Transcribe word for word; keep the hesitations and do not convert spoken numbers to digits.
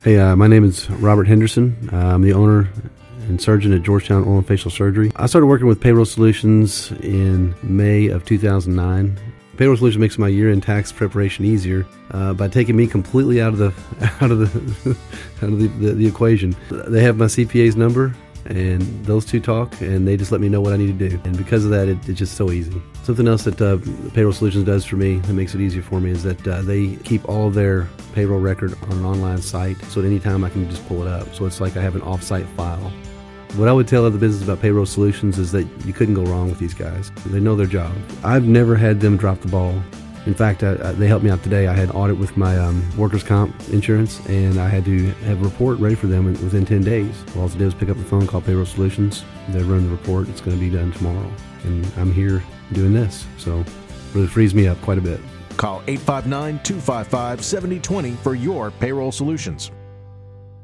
Hey, uh, my name is Robert Henderson. Uh, I'm the owner and surgeon at Georgetown Oral and Facial Surgery. I started working with Payroll Solutions in May of two thousand nine. Payroll Solutions makes my year-end tax preparation easier uh, by taking me completely out of the out of the out of the, the, the equation. They have my C P A's number, and those two talk, and they just let me know what I need to do. And because of that, it, it's just so easy. Something else that uh, Payroll Solutions does for me that makes it easier for me is that uh, they keep all of their payroll record on an online site, so at any time I can just pull it up. So it's like I have an off-site file. What I would tell other business about Payroll Solutions is that you couldn't go wrong with these guys. They know their job. I've never had them drop the ball. In fact, I, I, they helped me out today. I had an audit with my um, workers' comp insurance, and I had to have a report ready for them within ten days. All I have to do is pick up the phone, call Payroll Solutions. They run the report. It's going to be done tomorrow. And I'm here doing this, so it really frees me up quite a bit. Call eight five nine, two five five, seven zero two zero for your Payroll Solutions.